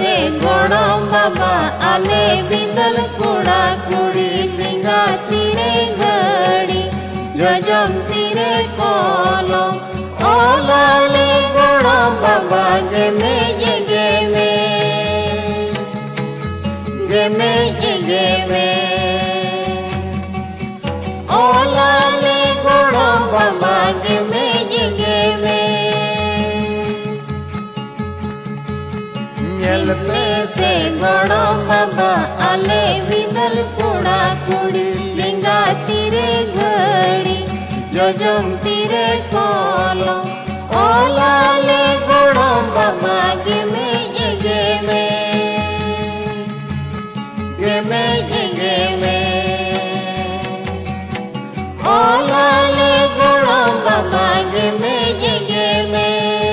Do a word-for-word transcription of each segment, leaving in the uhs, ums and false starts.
से गोड़म बाबा आले बिंदल कुड़ा कुड़ी लिंगा तीरे घड़ी जजम तीरे कोलो ओलाले गोड़म बाबा गेमे ये गेमे गेमे ये गेमे ओलाले गोड़म बाबा गेमे ये गेमे Nyel में से गोड़म बाबा आले बिंदल कुड़ा कुड़ी लिंगा तीरे घड़ी जजम तीरे कोलो ओलाले गोड़म बाबा गेमे ये गेमे गेमे ये गेमे ओलाले गोड़म बाबा गेमे ये गेमे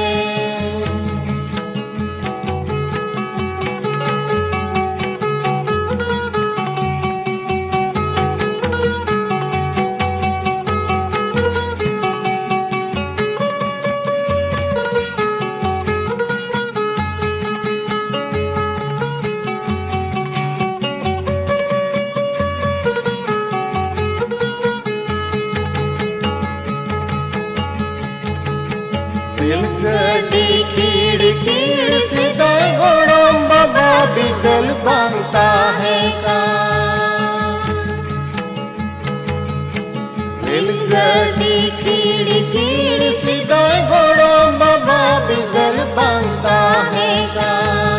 गड्डी कीड़ कीड़ सीधा गोड़म बाबा बिगल बांधता है का रेलगाड़ी कीड़ कीड़ सीधा गोड़म बाबा बिगल बांधता है का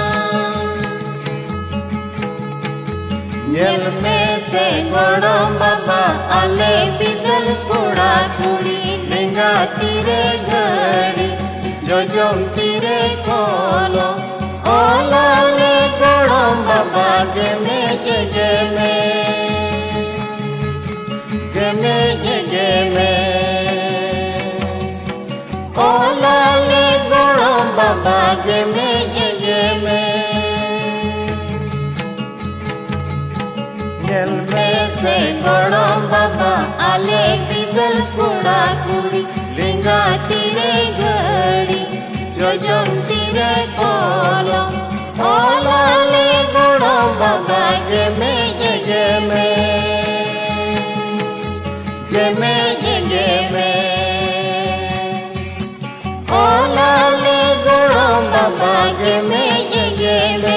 Nyel में से गोड़म बाबा आले बिगल कुड़ा कुड़ी लिंगा तीरे घड़ी जजम तीरे कोलो ओलाले गोड़म बाबा गेमे ये गेमे गेमे ये गेमे ओलाले गोड़म बाबा गेमे ये गेमे Nyel में से गोड़म बाबा आले बिगल कुड़ा कुड़ी लिंगा तीरे घड़ी जजम तीरे कोलो ओलाले गोड़म बाबा गेमे ये गेमे गेमे ये गेमे ओलाले गोड़म बाबा गेमे ये गेमे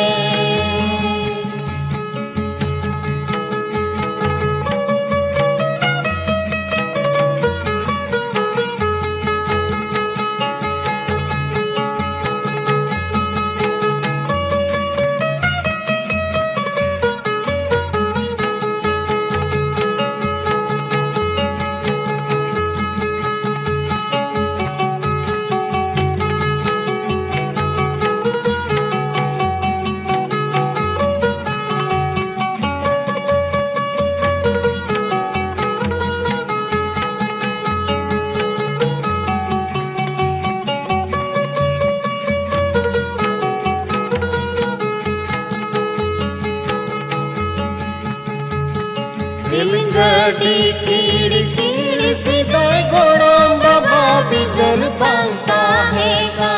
रेलगाड़ी कीड़ कीड़ सीधा गोड़म बाबा बिगल बांधता है का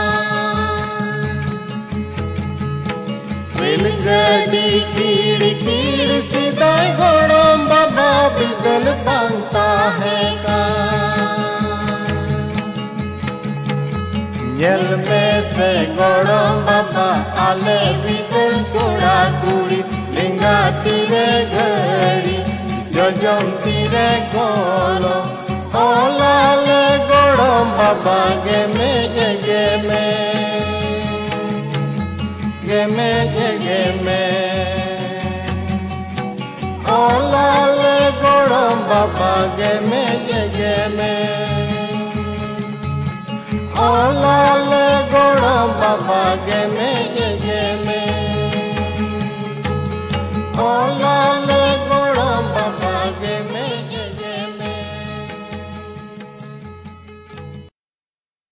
रेलगाड़ी कीड़ कीड़ सीधा गोड़म बाबा बिगल बांधता है का Nyel में से गोड़म बाबा आले बिगल कुड़ा कुड़ी लिंगा तीरे घड़ी जजम तीरे कोलो ओलाले गोड़म बाबा गेमे ये गेमे गेमे ये गेमे ओलाले गोड़म बाबा गेमे ये गेमे ओलाले गोड़म बाबा गे